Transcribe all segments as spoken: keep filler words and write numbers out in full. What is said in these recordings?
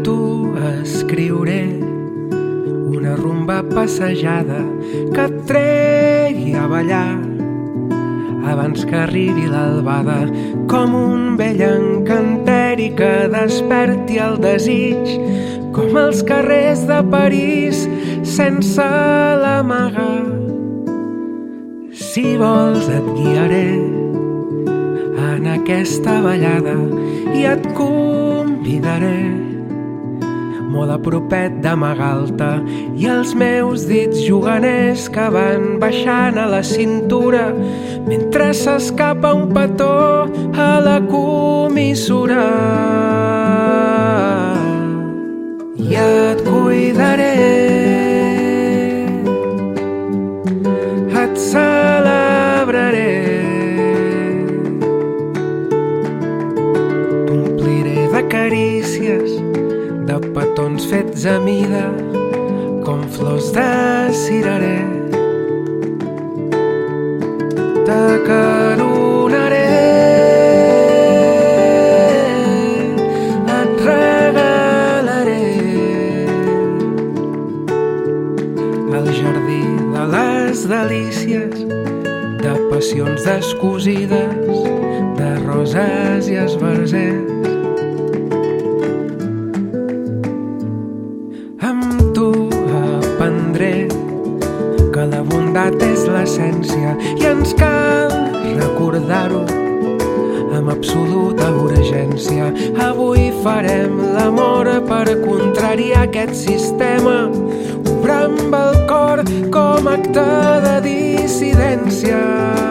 tu escriuré una rumba passejada que et tregui a ballar abans que arribi l'albada, com un vell encanteri que desperti el desig, com els carrers de París sense l'amaga. Si vols et guiaré en aquesta ballada i et convidaré molt a propet d'amagar-te, i els meus dits juganers que van baixant a la cintura mentre s'escapa un petó a la comissura. I et cuidaré, et celebraré, t'ompliré de carícies, de petons fets a mida, com flors de cirerer. T'acaronaré, et regalaré el jardí de les delícies, de passions descosides, de roses i esbarzers. Amb tu aprendré que la bondat és l'essència i ens cal recordar-ho amb absoluta urgència. Avui farem l'amor per contrariar aquest sistema, obrar amb el cor com acte de dissidència.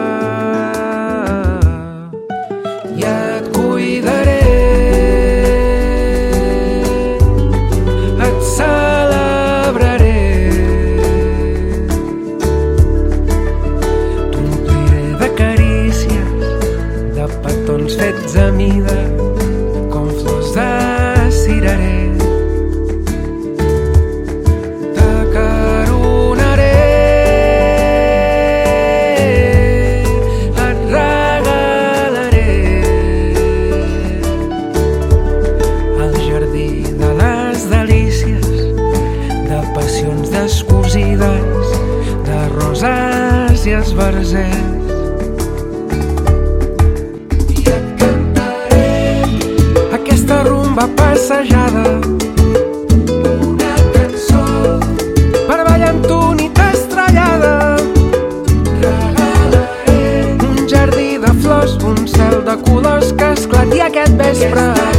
I et cuidaré, fets a mida, com flors de cirerer. T'acaronaré, et regalaré el jardí de les delícies, de passions descosides, de roses i esbarzers. Rumba passejada, una cançó per ballar amb tu nit estrellada. Regalaré un jardí de flors, un cel de colors que esclati aquest vespre.